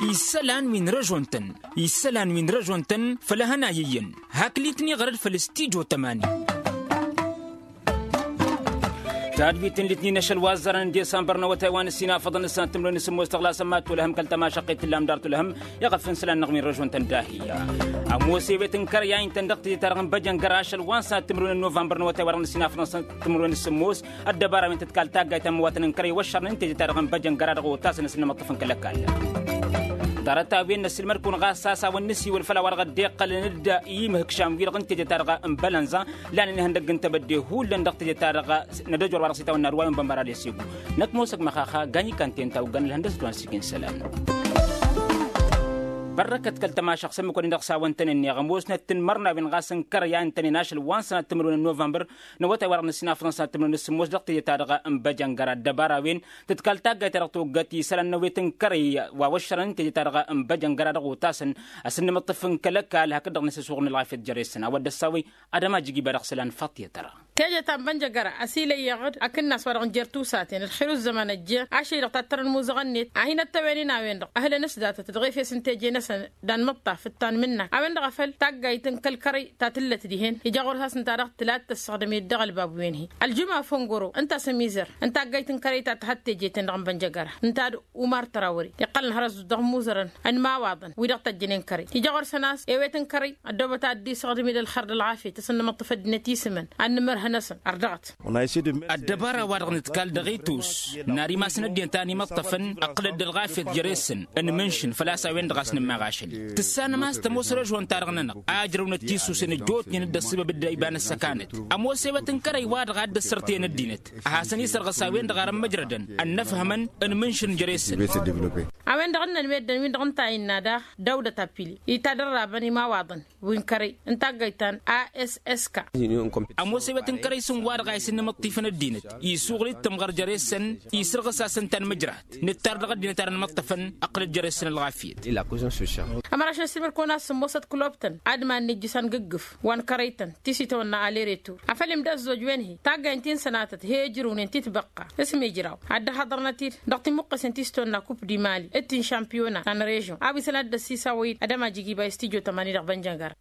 يسالان وين رجونتن فلهنايين هاكليتني غير فلستيجو تماني تادبيتن الاثنين نشل وازرن ديسمبر نوتايوان السينا فضل السنة تمرون سمو استغلا سمات لهم كلتما شقيت اللام دارت لهم يغفن سلان نغمين رجون تنداهية أموسي بيتن كرياين تندقتي ترغم بجن قراش الوانسا تمرون نوفمبر نوتايوان السينا فضل تمرون السموس الدبارة من تتكال تاقا يتمواتن كري وشر ننتج ترغم بجن قرار غوتاسن سنة مطفن كلكال دارتا بين السلمر كون غاساسا والنسي والفلا ورغا ديق لنبدا يمهك شامويل غنتي تارغا امبالانزا لان هندق انت بدي هو لندق تارغا ندجور ورغ سيتا والنروان بمبارا ليسيغو نكموسك مخاخا غاني كانتين تاو غان الهندس دوان سيكين سلام بركت كلتما شخص مكون نقصا وانتن النغموسنا تنمرنا بين غاسن كريان تاني ناشل وان سنة تمرون نوفمبر نوتا ورغ نسينا فرنسا تمرون السموس دقتي تارغا امباجان غرا دبارا وين تتكالتا غايترغتو غاتي سلان نويتن كري ووشرن تجي تارغا امباجان غرا دغو تاسن اسن مطفن كلكا لهكذا نسسوغن العافية جريسنا ودساوي ادما جيجي برغ سلان فاطية ترى تاجة تنبنجا غرا اسيلي يغد اكن سوارغ جرتو ساتين الخير الزمان الجير عشي دقتر الموزغنيت اهين التواني ناوين دق اهل نسدات تدغي في سنتاجي دان مطا في التان منك عوين غفل تاقايتن كالكري تاتلت ديهن يجاغور هاسن تاريخ تلات تستخدمي الدغل باب وينهي الجمعة فنقرو انت سميزر انت قايتن كري تاتحتي جيتن رغم بنجاقرة انت ومار تراوري يقلن هرز دغم موزرن ان ما واضن ويدغت الجنين كري يجاغور سناس ايويتن كري الدوبة تادي سخدمي للخرد العافية تسن مطفد نتيسمن ان مرها نسن اردغت الدبارة وارغ نتكال دغيتوس ناري ما سندين تاني مطفن اقلد الغافية جريسن ان منشن فلاسا وين دغاسن مغاشل تسانا ما استموس رجوان تارغننا اجرو نتيسو سن جوت ند السبب الدايبان السكانت اموسي وتنكري واد غاد السرتين الدينت حسن يسر غساوين دغارم مجردن ان نفهمن ان منشن جريسن اوين دغنا الميدن وين دغن تاينا دا داوده تابيلي يتدرى بني ما واضن وين كري انت غايتان اس كا اموسي وتنكري سن واد غايسن مطيفن الدينت يسوغلي تمغر جريسن يسر غساسن تان مجرات نتار دغ دينتار مطفن اقل جريسن الغافيه أما رشان سمر كونا سموسات كلوبتن عدما نجسان ققف وان كريتن تيسيتونا على ريتور أفلم دا الزوج وينهي تاقا انتين سناتت هي جرون انتي تبقى اسمي جراو عدا حضرنا تير دقتي مقس انتيستونا كوب دي مالي اتين شامبيونا عن ريجون أبي سنات دا سيساويد أدما جيجي بايستيجو تماني رغبان جنجار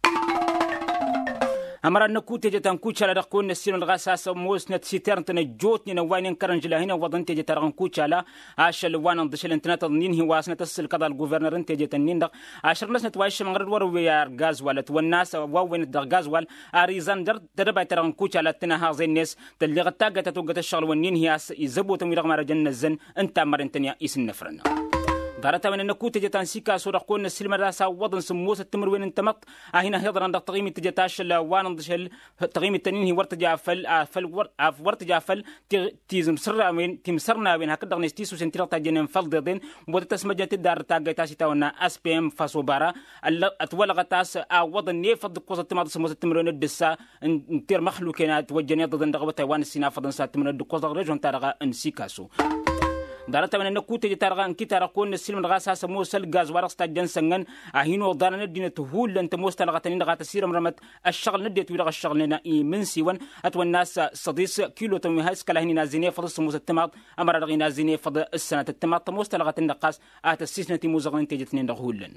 أمر النكوت جتان كوتشالا دقون نسير الغاساس موس نتسيترن تنجوت نوانين كرنجلا هنا وضن تجي ترغن كوتشالا عشان وانا دشل انتنات ضنين هو واسنة تصل كذا الجوفرنر انت جت النين عشان ناس نتوايش من غير ويا غاز ولا والناس وين الغاز وال اريزان در تربع ترغن كوتشالا تنها زي الناس تلي غتاقه تتوقت الشغل والنين هي يزبوت ويرغ مرجن الزن انت مرنتنيا يسن نفرنا دارتا من النكوت جتان سيكا سورة قون السلم راسا وضن سموس التمر وين انتمط هنا هيضر عند تقييم التجتاش الوان ضشل تقييم التنين هي ورتجا ورتجا فل تيزم سر وين تمسرنا وين هكذا نستيسو سنتير تاجن فل ضدين وتتسمجت الدار تاجي تاسي تاونا اس بي ام فاسوبارا اتولغ تاس وضن نيفض قوس التمر سموس التمر وين الدسا انتير مخلوقات وجنيا ضدن دغه تايوان السينا فضن سات من القوس رجون تارغا ان سيكاسو دارتا من النكوت جتارغان كي تارقون السلم رغاسا سموس الغاز ورقستا جنسنغن اهينو دارنا الدين تهول لن تموس تلغتنين غا تسير مرمت الشغل نديت ويرغ الشغل لنا من سيوان اتو الناس صديس كيلو تمي هاس كلاهني نازيني فضل سموس التماط امر رغي نازيني فضل السنه التماط تموس تلغتن نقاس اتسيسنتي موزغن تجتنين دغولن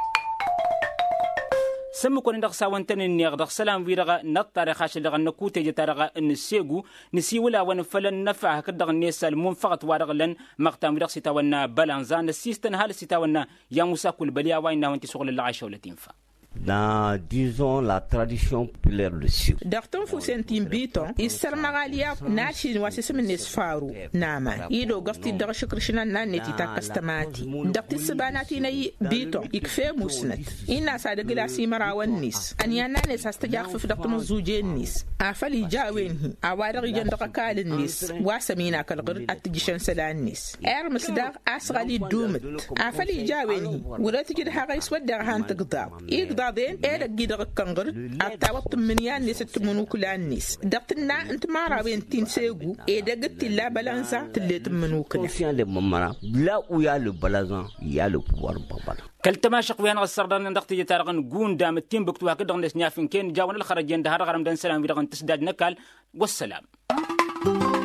سمكون دغسا وانتن النيغ دغسلام ويرغا نطار خاش دغ نكوت جتارغا نسيغو نسي ولا ونفلن نفع كدغ الناس المنفقت وارغلن مقتام ويرغ سيتاونا بالانزان السيستن هال سيتاونا يا موسى كل بليا وين وانت شغل العيشه ولا تنفع dans, disons, la tradition populaire le sud. Dakton Foussentin Biton, Isser Magalia, Nashin was a seminis faru, Nama, Ido Gofti Darshukrishna Nanetita Castamati, Dr. Sabanatina Biton, Ikfe Musnet, Inna Sadagila Simarawan Nis, and Yananes has to Jaf of Dr. Zujenis, Afali Jawin, Awada region Dakakalin Nis, Wasamina Kalgur at the Gishan Selanis, Hermes Dar Asrali Dumet, Afali Jawin, would I get Harris with their hand to Gdab. بعدين إيه جيدا كنغر أتوقع منيان نسيت منوكلان نس دقتنا أنت ما رأين تنسيقو إيه دقت لا بالانسا تلت منوكلا conscient de moment là où il y a le balance il y a le pouvoir babal كلتما شقويان السردان ندقتي جتارغن قون دام التيم بكتوا كدغن نسنيافين كين جاون الخرجين دهار غرم دان سلام ويدغن تسداد نكال والسلام